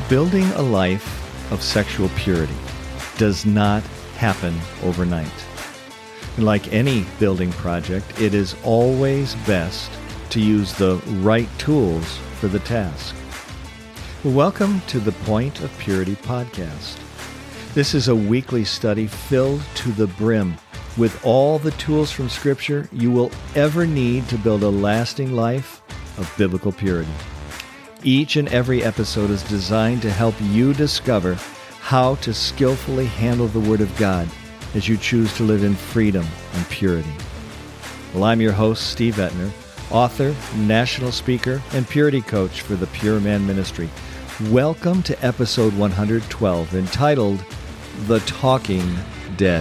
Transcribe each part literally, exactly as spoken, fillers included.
Building a life of sexual purity does not happen overnight. Like any building project, it is always best to use the right tools for the task. Welcome to the Point of Purity podcast. This is a weekly study filled to the brim with all the tools from Scripture you will ever need to build a lasting life of biblical purity. Each and every episode is designed to help you discover how to skillfully handle the Word of God as you choose to live in freedom and purity. Well, I'm your host, Steve Etner, author, national speaker, and purity coach for the Pure Man Ministry. Welcome to episode one hundred twelve, entitled The Talking Dead.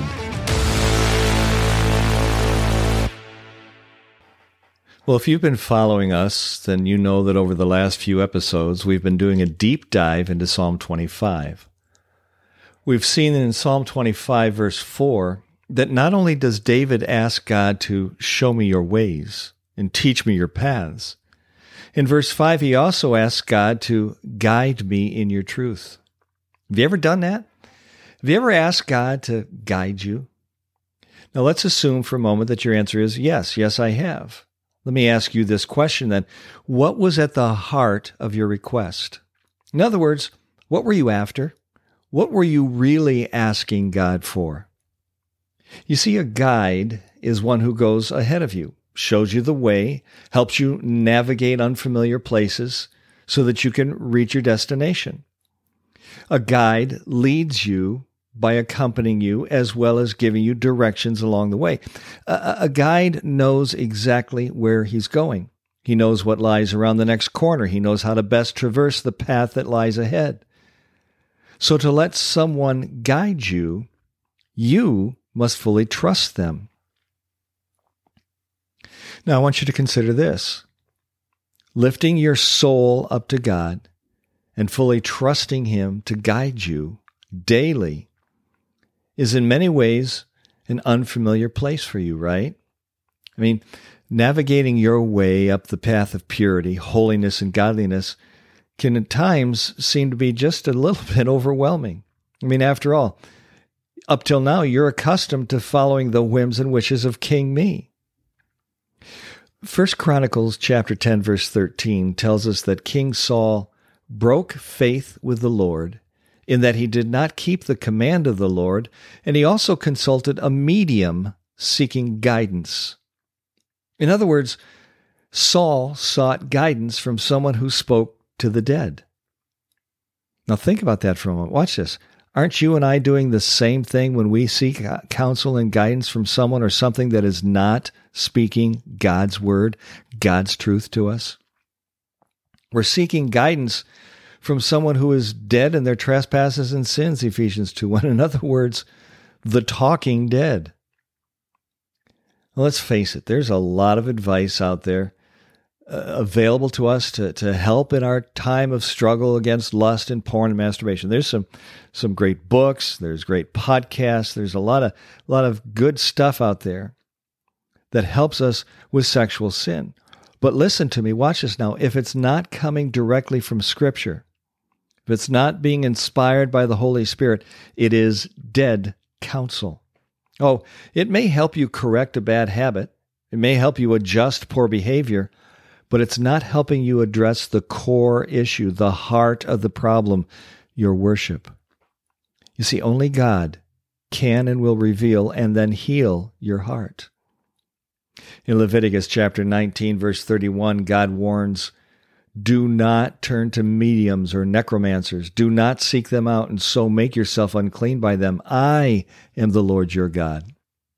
Well, if you've been following us, then you know that over the last few episodes, we've been doing a deep dive into Psalm twenty-five. We've seen in Psalm twenty-five, verse four, that not only does David ask God to show me your ways and teach me your paths, in verse five, he also asks God to guide me in your truth. Have you ever done that? Have you ever asked God to guide you? Now, let's assume for a moment that your answer is yes, yes, I have. Let me ask you this question then. What was at the heart of your request? In other words, what were you after? What were you really asking God for? You see, a guide is one who goes ahead of you, shows you the way, helps you navigate unfamiliar places so that you can reach your destination. A guide leads you by accompanying you as well as giving you directions along the way. A, a guide knows exactly where he's going. He knows what lies around the next corner. He knows how to best traverse the path that lies ahead. So to let someone guide you, you must fully trust them. Now I want you to consider this. Lifting your soul up to God and fully trusting Him to guide you daily is in many ways an unfamiliar place for you, right? I mean, navigating your way up the path of purity, holiness, and godliness can at times seem to be just a little bit overwhelming. I mean, after all, up till now, you're accustomed to following the whims and wishes of King Me. First Chronicles chapter ten, verse thirteen tells us that King Saul broke faith with the Lord in that he did not keep the command of the Lord, and he also consulted a medium seeking guidance. In other words, Saul sought guidance from someone who spoke to the dead. Now think about that for a moment. Watch this. Aren't you and I doing the same thing when we seek counsel and guidance from someone or something that is not speaking God's word, God's truth to us? We're seeking guidance from someone who is dead in their trespasses and sins, Ephesians two one. In other words, the talking dead. Well, let's face it, there's a lot of advice out there uh, available to us to, to help in our time of struggle against lust and porn and masturbation. There's some some great books, there's great podcasts, there's a lot of a lot of good stuff out there that helps us with sexual sin. But listen to me, watch this now. If it's not coming directly from Scripture, if it's not being inspired by the Holy Spirit, it is dead counsel. Oh, it may help you correct a bad habit. It may help you adjust poor behavior, but it's not helping you address the core issue, the heart of the problem, your worship. You see, only God can and will reveal and then heal your heart. In Leviticus chapter nineteen, verse thirty-one, God warns, "Do not turn to mediums or necromancers. Do not seek them out and so make yourself unclean by them. I am the Lord your God."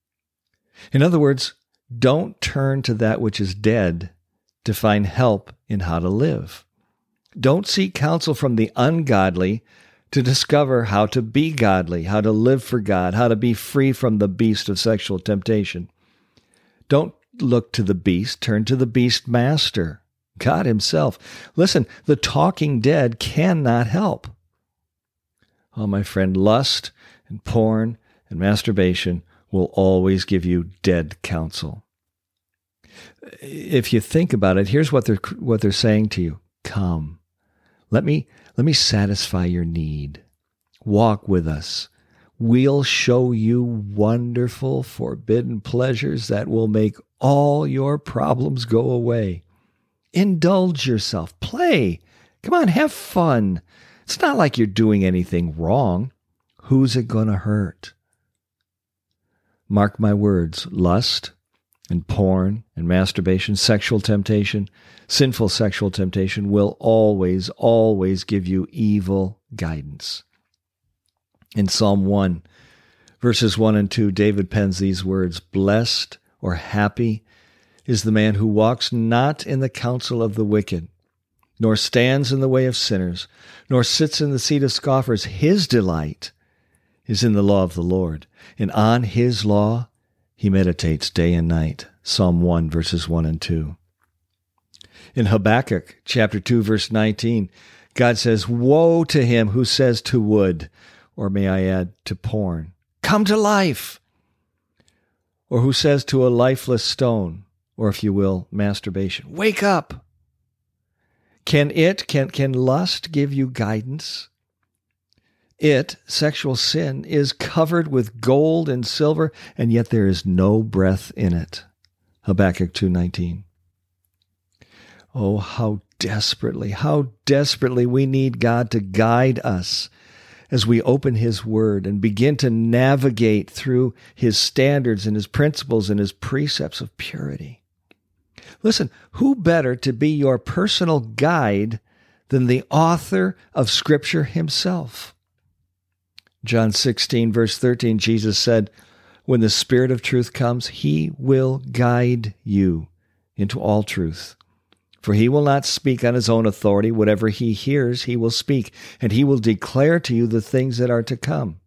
In other words, don't turn to that which is dead to find help in how to live. Don't seek counsel from the ungodly to discover how to be godly, how to live for God, how to be free from the beast of sexual temptation. Don't look to the beast, turn to the beast master, God Himself. Listen, the talking dead cannot help. Oh, my friend, lust and porn and masturbation will always give you dead counsel. If you think about it, here's what they're what they're saying to you. Come, Let me, let me satisfy your need. Walk with us. We'll show you wonderful, forbidden pleasures that will make all your problems go away. Indulge yourself. Play. Come on, have fun. It's not like you're doing anything wrong. Who's it going to hurt? Mark my words, lust and porn and masturbation, sexual temptation, sinful sexual temptation will always, always give you evil guidance. In Psalm one, verses one and two, David pens these words, "Blessed or happy is the man who walks not in the counsel of the wicked, nor stands in the way of sinners, nor sits in the seat of scoffers. His delight is in the law of the Lord, and on his law he meditates day and night." Psalm one, verses one and two. In Habakkuk chapter two, verse nineteen, God says, "Woe to him who says to wood," or may I add, to porn, "Come to life," or who says to a lifeless stone, or if you will, masturbation, "Wake up." Can it, can, can lust give you guidance? It, sexual sin, is covered with gold and silver, and yet there is no breath in it. Habakkuk two nineteen. Oh, how desperately, how desperately we need God to guide us as we open his word and begin to navigate through his standards and his principles and his precepts of purity. Listen, who better to be your personal guide than the author of Scripture himself? John sixteen, verse thirteen, Jesus said, "When the Spirit of truth comes, he will guide you into all truth. For he will not speak on his own authority. Whatever he hears, he will speak, and he will declare to you the things that are to come."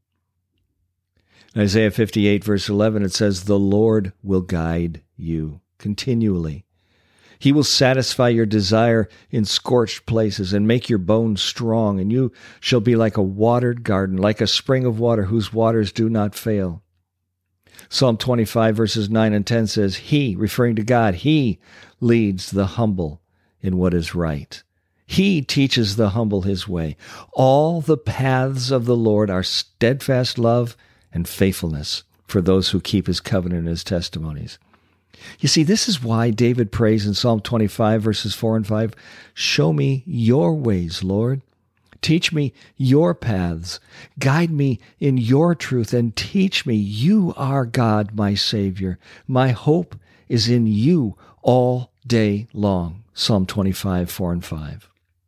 In Isaiah fifty-eight, verse eleven, it says, "The Lord will guide you continually. He will satisfy your desire in scorched places and make your bones strong, and you shall be like a watered garden, like a spring of water whose waters do not fail." Psalm twenty-five, verses nine and ten says, "He," referring to God, "He leads the humble in what is right. He teaches the humble his way. All the paths of the Lord are steadfast love and faithfulness for those who keep his covenant and his testimonies." You see, this is why David prays in Psalm twenty-five, verses four and five, "Show me your ways, Lord. Teach me your paths. Guide me in your truth and teach me. You are God, my Savior. My hope is in you all day long." Psalm twenty-five, four and five.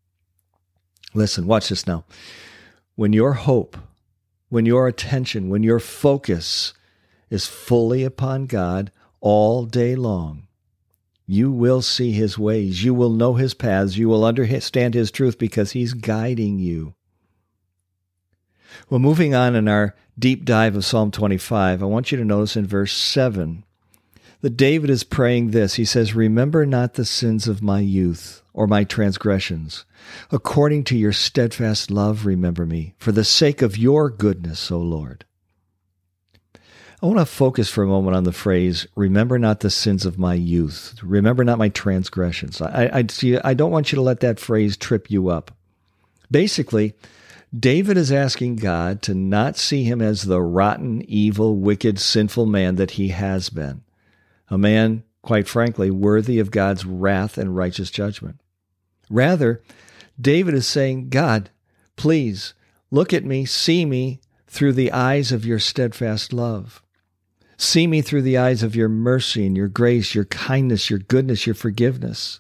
Listen, watch this now. When your hope, when your attention, when your focus is fully upon God all day long, you will see his ways. You will know his paths. You will understand his truth because he's guiding you. Well, moving on in our deep dive of Psalm twenty-five, I want you to notice in verse seven that David is praying this. He says, "Remember not the sins of my youth or my transgressions. According to your steadfast love, remember me, for the sake of your goodness, O Lord." I want to focus for a moment on the phrase, "Remember not the sins of my youth. Remember not my transgressions." I, I, see, I don't want you to let that phrase trip you up. Basically, David is asking God to not see him as the rotten, evil, wicked, sinful man that he has been. A man, quite frankly, worthy of God's wrath and righteous judgment. Rather, David is saying, "God, please look at me, see me through the eyes of your steadfast love. See me through the eyes of your mercy and your grace, your kindness, your goodness, your forgiveness."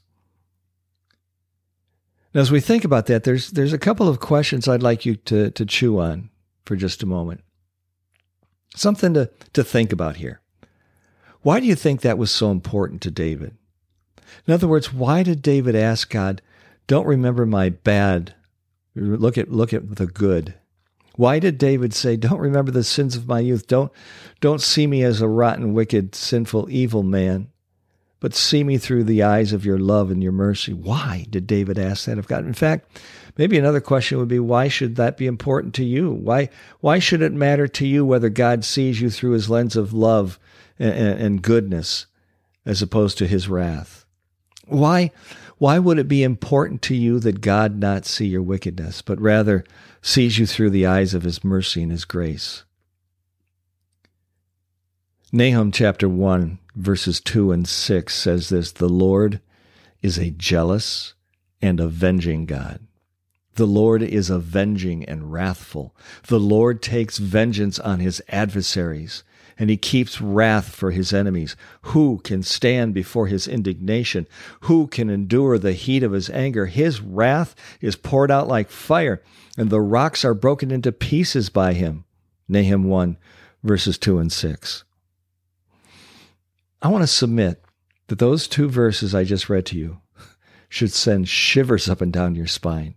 Now, as we think about that, there's there's a couple of questions I'd like you to, to chew on for just a moment. Something to, to think about here. Why do you think that was so important to David? In other words, why did David ask God, "Don't remember my bad, look at look at the good"? Why did David say, "Don't remember the sins of my youth. Don't, don't see me as a rotten, wicked, sinful, evil man, but see me through the eyes of your love and your mercy"? Why did David ask that of God? In fact, maybe another question would be, why should that be important to you? Why, why should it matter to you whether God sees you through his lens of love and, and, and goodness as opposed to his wrath? Why, why would it be important to you that God not see your wickedness, but rather sees you through the eyes of his mercy and his grace? Nahum chapter one, verses two and six says this, "The Lord is a jealous and avenging God. The Lord is avenging and wrathful. The Lord takes vengeance on his adversaries, and he keeps wrath for his enemies. Who can stand before his indignation? Who can endure the heat of his anger? His wrath is poured out like fire, and the rocks are broken into pieces by him." Nahum one, verses two and six. I want to submit that those two verses I just read to you should send shivers up and down your spine.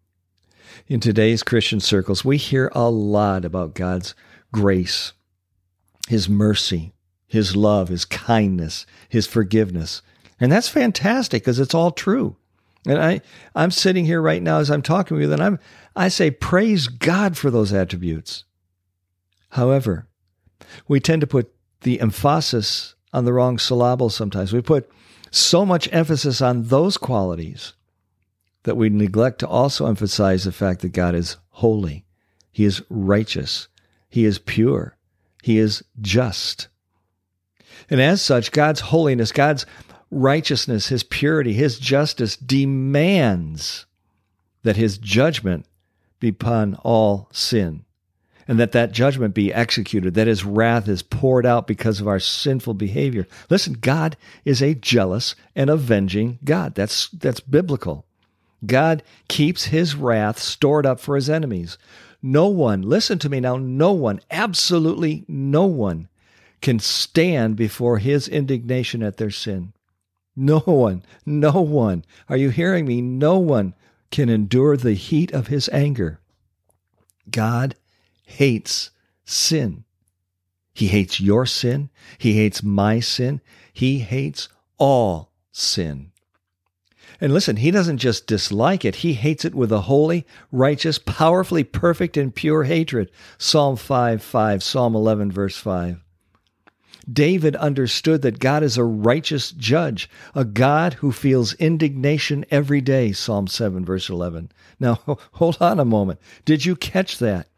In today's Christian circles, we hear a lot about God's grace, his mercy, his love, his kindness, his forgiveness. And that's fantastic because it's all true. And I, I'm sitting here right now as I'm talking with you, and I'm, I say, praise God for those attributes. However, we tend to put the emphasis on the wrong syllable sometimes. We put so much emphasis on those qualities that we neglect to also emphasize the fact that God is holy, he is righteous, he is pure, he is just. And as such, God's holiness, God's righteousness, his purity, his justice demands that his judgment be upon all sin, and that that judgment be executed, that his wrath is poured out because of our sinful behavior. Listen, God is a jealous and avenging God. That's, that's biblical. God keeps his wrath stored up for his enemies. No one, listen to me now, no one, absolutely no one can stand before his indignation at their sin. No one, no one. Are you hearing me? No one can endure the heat of his anger. God hates sin. He hates your sin. He hates my sin. He hates all sin. And listen, he doesn't just dislike it. He hates it with a holy, righteous, powerfully perfect, and pure hatred. Psalm five, five, Psalm eleven, verse five. David understood that God is a righteous judge, a God who feels indignation every day. Psalm seven, verse eleven. Now, hold on a moment. Did you catch that?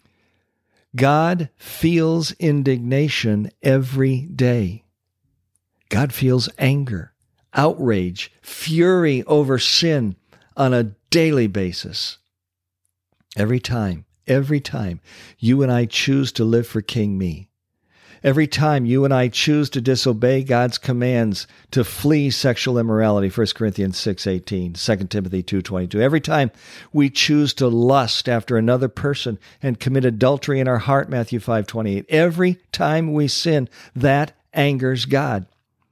God feels indignation every day. God feels anger, outrage, fury over sin on a daily basis. Every time, every time you and I choose to live for King Me, every time you and I choose to disobey God's commands to flee sexual immorality, First Corinthians six eighteen, Second Timothy two twenty-two, every time we choose to lust after another person and commit adultery in our heart, Matthew five twenty-eight, every time we sin, that angers God.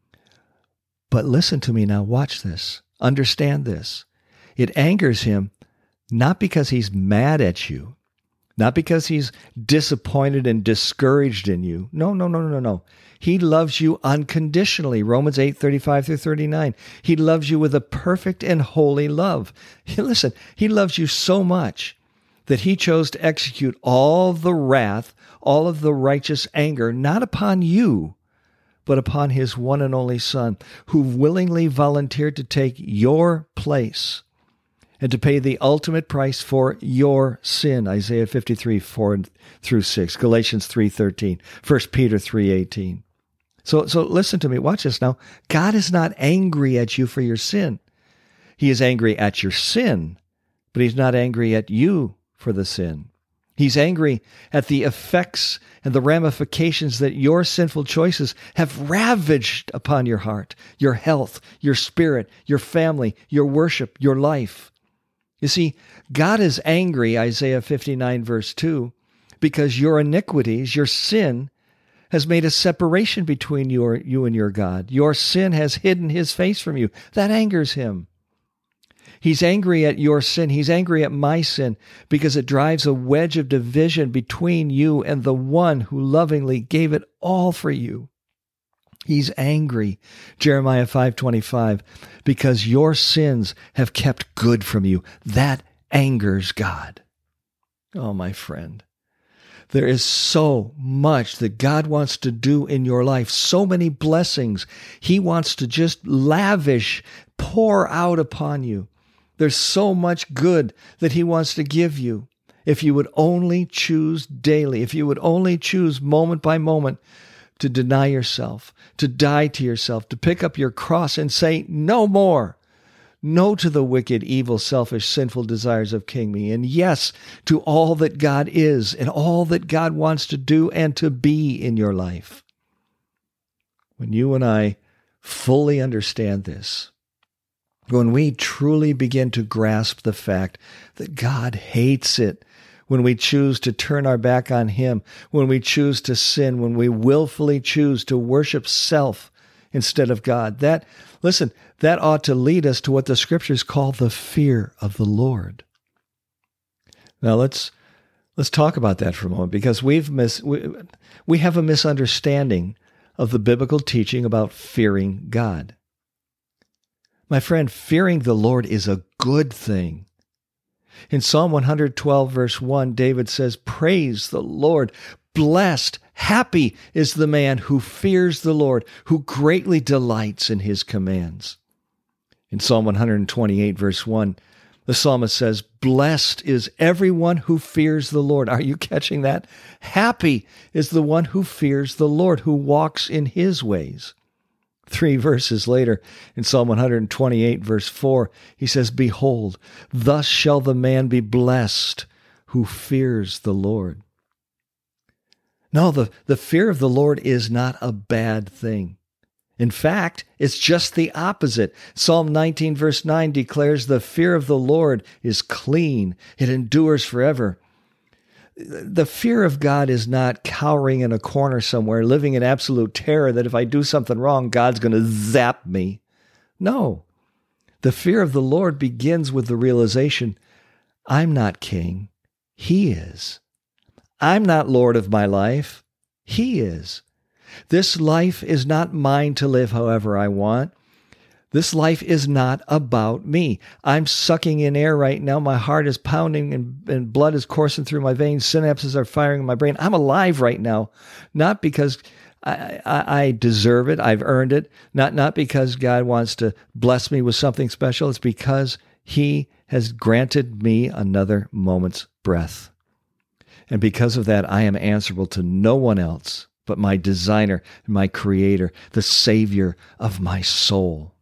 But listen to me now, watch this, understand this. It angers him not because he's mad at you, not because he's disappointed and discouraged in you. No, no, no, no, no. He loves you unconditionally. Romans eight, thirty-five through thirty-nine. He loves you with a perfect and holy love. Listen, he loves you so much that he chose to execute all the wrath, all of the righteous anger, not upon you, but upon his one and only Son, who willingly volunteered to take your place and to pay the ultimate price for your sin. Isaiah fifty-three, four through six, Galatians three thirteen, First Peter three eighteen. So, so listen to me, watch this now. God is not angry at you for your sin. He is angry at your sin, but he's not angry at you for the sin. He's angry at the effects and the ramifications that your sinful choices have ravaged upon your heart, your health, your spirit, your family, your worship, your life. You see, God is angry, Isaiah fifty-nine, verse two, because your iniquities, your sin, has made a separation between your, you and your God. Your sin has hidden his face from you. That angers him. He's angry at your sin. He's angry at my sin because it drives a wedge of division between you and the one who lovingly gave it all for you. He's angry, Jeremiah five twenty-five, because your sins have kept good from you. That angers God. Oh, my friend, There is so much that God wants to do in your life, so many blessings. He wants to just lavish, pour out upon you. There's so much good that He wants to give you. If you would only choose daily, if you would only choose moment by moment to deny yourself, to die to yourself, to pick up your cross and say, no more. No to the wicked, evil, selfish, sinful desires of King Me, and yes to all that God is and all that God wants to do and to be in your life. When you and I fully understand this, when we truly begin to grasp the fact that God hates it, when we choose to turn our back on Him, when we choose to sin, when we willfully choose to worship self instead of God, that, listen, that ought to lead us to what the Scriptures call the fear of the Lord. Now let's let's talk about that for a moment, because we've mis, we, we have a misunderstanding of the biblical teaching about fearing God. My friend, fearing the Lord is a good thing. In Psalm one twelve, verse one, David says, "Praise the Lord. Blessed, happy is the man who fears the Lord, who greatly delights in His commands." In Psalm one twenty-eight, verse one, the psalmist says, "Blessed is everyone who fears the Lord." Are you catching that? Happy is the one who fears the Lord, who walks in His ways. Three verses later, in Psalm one twenty-eight, verse four, he says, "Behold, thus shall the man be blessed who fears the Lord." No, the, the fear of the Lord is not a bad thing. In fact, it's just the opposite. Psalm nineteen, verse nine declares, "The fear of the Lord is clean. It endures forever." The fear of God is not cowering in a corner somewhere, living in absolute terror that if I do something wrong, God's going to zap me. No. The fear of the Lord begins with the realization, I'm not king. He is. I'm not Lord of my life. He is. This life is not mine to live however I want. This life is not about me. I'm sucking in air right now. My heart is pounding and, and blood is coursing through my veins. Synapses are firing in my brain. I'm alive right now, not because I, I, I deserve it. I've earned it. Not, not because God wants to bless me with something special. It's because He has granted me another moment's breath. And because of that, I am answerable to no one else but my designer, my creator, the Savior of my soul.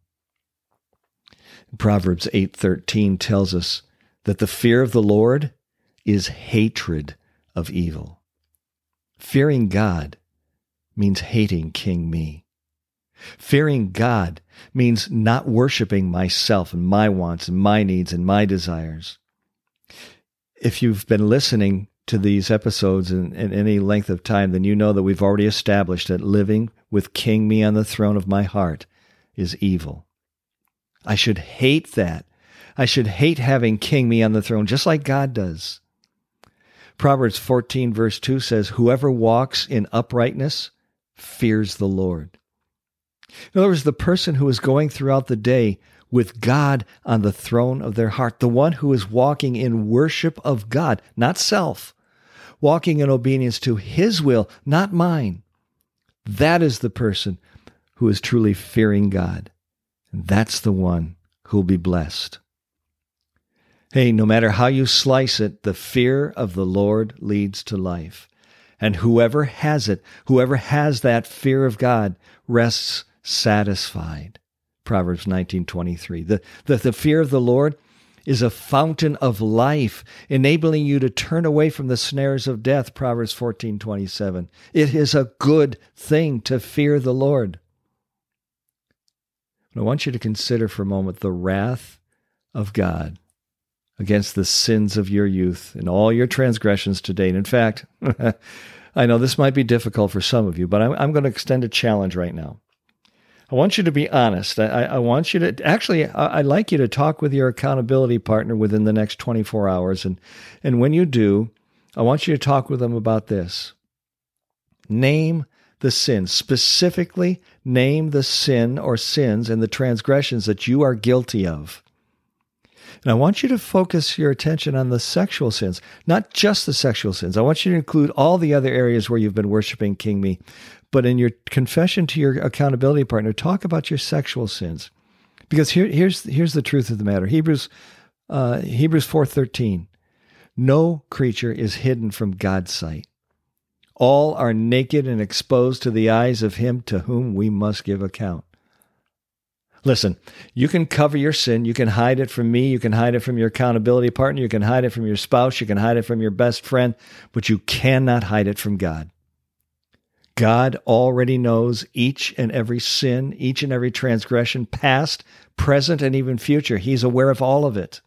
Proverbs eight thirteen tells us that the fear of the Lord is hatred of evil. Fearing God means hating King Me. Fearing God means not worshiping myself and my wants and my needs and my desires. If you've been listening to these episodes in, in any length of time, then you know that we've already established that living with King Me on the throne of my heart is evil. I should hate that. I should hate having King Me on the throne, just like God does. Proverbs fourteen, verse two says, "Whoever walks in uprightness fears the Lord." In other words, the person who is going throughout the day with God on the throne of their heart, the one who is walking in worship of God, not self, walking in obedience to His will, not mine, that is the person who is truly fearing God. And that's the one who will be blessed. Hey, no matter how you slice it, the fear of the Lord leads to life. And whoever has it, whoever has that fear of God, rests satisfied. Proverbs nineteen twenty-three. The, the, the fear of the Lord is a fountain of life, enabling you to turn away from the snares of death. Proverbs fourteen twenty-seven. It is a good thing to fear the Lord. I want you to consider for a moment the wrath of God against the sins of your youth and all your transgressions to date. In fact, I know this might be difficult for some of you, but I'm, I'm going to extend a challenge right now. I want you to be honest. I, I want you to, actually, I, I'd like you to talk with your accountability partner within the next twenty-four hours. And, and when you do, I want you to talk with them about this. Name the sin. Specifically, name the sin or sins and the transgressions that you are guilty of. And I want you to focus your attention on the sexual sins, not just the sexual sins. I want you to include all the other areas where you've been worshiping King Me. But in your confession to your accountability partner, talk about your sexual sins. Because here, here's, here's the truth of the matter. Hebrews, uh, Hebrews four thirteen. No creature is hidden from God's sight. All are naked and exposed to the eyes of him to whom we must give account. Listen, you can cover your sin. You can hide it from me. You can hide it from your accountability partner. You can hide it from your spouse. You can hide it from your best friend, but you cannot hide it from God. God already knows each and every sin, each and every transgression, past, present, and even future. He's aware of all of it.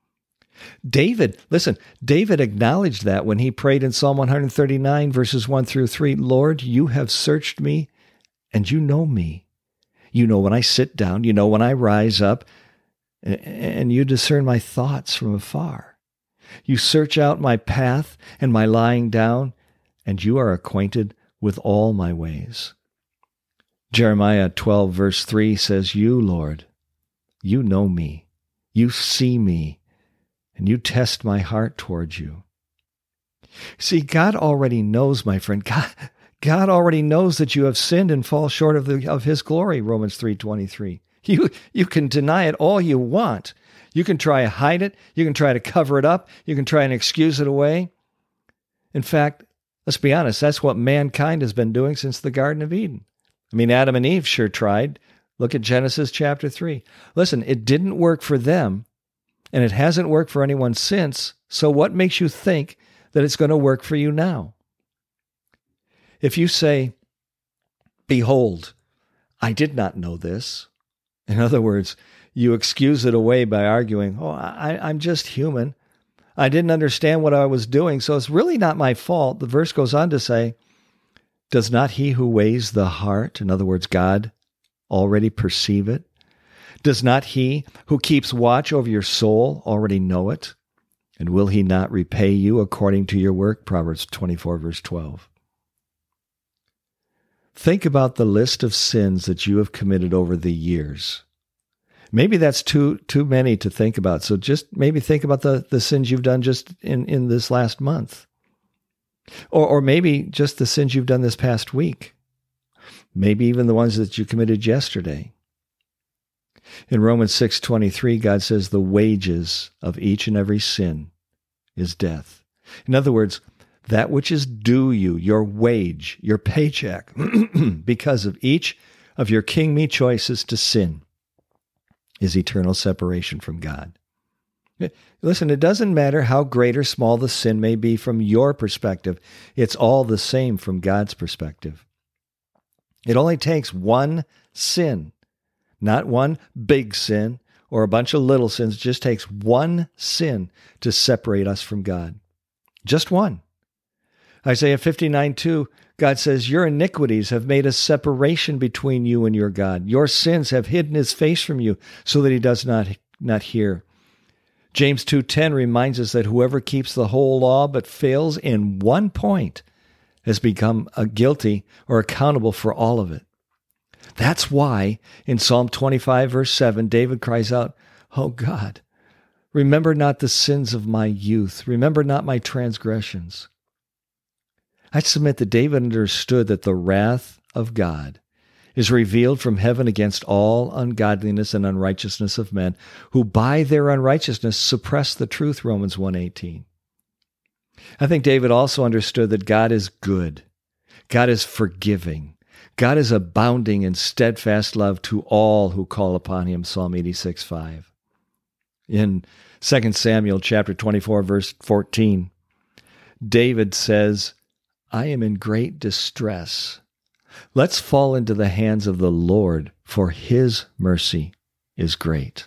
David, listen, David acknowledged that when he prayed in Psalm one thirty-nine, verses one through three, Lord, you have searched me and you know me. You know when I sit down, you know when I rise up, and you discern my thoughts from afar. You search out my path and my lying down, and you are acquainted with all my ways. Jeremiah twelve, verse three says, You, Lord, you know me, you see me, and you test my heart towards you. See, God already knows, my friend. God, God already knows that you have sinned and fall short of the of his glory, Romans three twenty-three. You, you can deny it all you want. You can try to hide it. You can try to cover it up. You can try and excuse it away. In fact, let's be honest, that's what mankind has been doing since the Garden of Eden. I mean, Adam and Eve sure tried. Look at Genesis chapter three. Listen, it didn't work for them, and it hasn't worked for anyone since, so what makes you think that it's going to work for you now? If you say, Behold, I did not know this. In other words, you excuse it away by arguing, oh, I, I'm just human. I didn't understand what I was doing, so it's really not my fault. The verse goes on to say, Does not he who weighs the heart, in other words, God, already perceive it? Does not he who keeps watch over your soul already know it? And will he not repay you according to your work? Proverbs twenty-four, verse twelve. Think about the list of sins that you have committed over the years. Maybe that's too too many to think about. So just maybe think about the, the sins you've done just in, in this last month. Or, or maybe just the sins you've done this past week. Maybe even the ones that you committed yesterday. In Romans six twenty-three, God says the wages of each and every sin is death. In other words, that which is due you, your wage, your paycheck, because of each of your king me choices to sin, is eternal separation from God. Listen, it doesn't matter how great or small the sin may be from your perspective. It's all the same from God's perspective. It only takes one sin, not one big sin or a bunch of little sins. It just takes one sin to separate us from God. Just one. Isaiah fifty-nine two, God says, Your iniquities have made a separation between you and your God. Your sins have hidden his face from you so that he does not, not hear. James two ten reminds us that whoever keeps the whole law but fails in one point has become a guilty or accountable for all of it. That's why in Psalm twenty-five, verse seven, David cries out, Oh God, remember not the sins of my youth. Remember not my transgressions. I submit that David understood that the wrath of God is revealed from heaven against all ungodliness and unrighteousness of men, who by their unrighteousness suppress the truth, Romans one eighteen. I think David also understood that God is good. God is forgiving. God is abounding in steadfast love to all who call upon him, Psalm eighty-six five. In Second Samuel chapter twenty-four, verse fourteen, David says, I am in great distress. Let's fall into the hands of the Lord, for his mercy is great.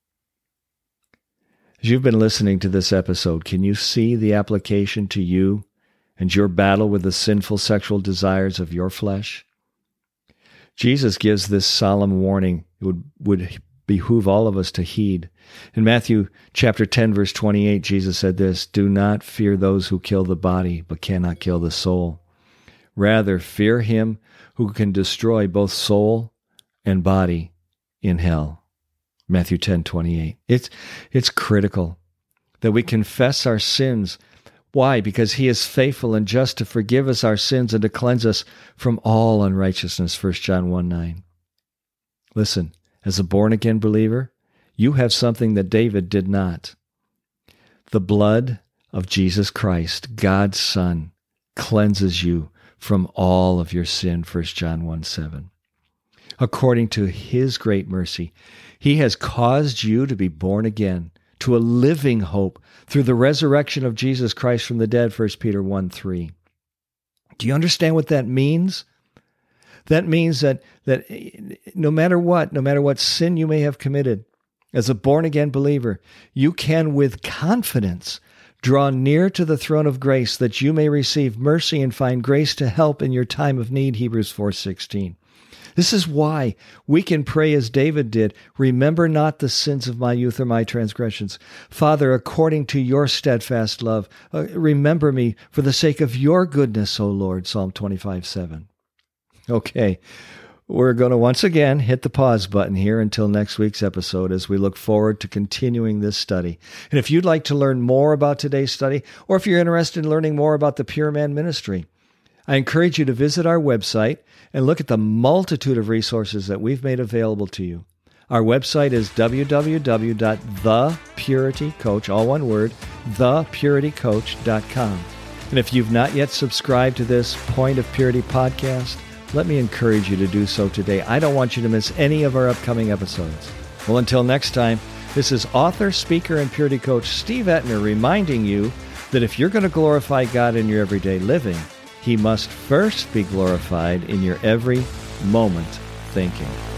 As you've been listening to this episode, can you see the application to you and your battle with the sinful sexual desires of your flesh? Jesus gives this solemn warning. It would, would behoove all of us to heed. In Matthew chapter ten, verse twenty-eight, Jesus said this, Do not fear those who kill the body, but cannot kill the soul. Rather, fear him who can destroy both soul and body in hell. Matthew ten twenty-eight. It's, it's critical that we confess our sins. Why? Because he is faithful and just to forgive us our sins and to cleanse us from all unrighteousness, First John one nine. Listen, as a born-again believer, you have something that David did not. The blood of Jesus Christ, God's Son, cleanses you from all of your sin, First John one seven. According to his great mercy, he has caused you to be born again to a living hope through the resurrection of Jesus Christ from the dead, First Peter one three. Do you understand what that means? That means that, that no matter what, no matter what sin you may have committed, as a born-again believer, you can with confidence draw near to the throne of grace that you may receive mercy and find grace to help in your time of need, Hebrews four sixteen. This is why we can pray as David did, remember not the sins of my youth or my transgressions. Father, according to your steadfast love, uh, remember me for the sake of your goodness, O Lord, Psalm twenty-five seven. Okay, we're going to once again hit the pause button here until next week's episode as we look forward to continuing this study. And if you'd like to learn more about today's study, or if you're interested in learning more about the Pure Man Ministry, I encourage you to visit our website and look at the multitude of resources that we've made available to you. Our website is w w w dot the purity coach, all one word, the purity coach dot com. And if you've not yet subscribed to this Point of Purity podcast, let me encourage you to do so today. I don't want you to miss any of our upcoming episodes. Well, until next time, this is author, speaker, and purity coach Steve Etner reminding you that if you're going to glorify God in your everyday living, he must first be glorified in your every moment thinking.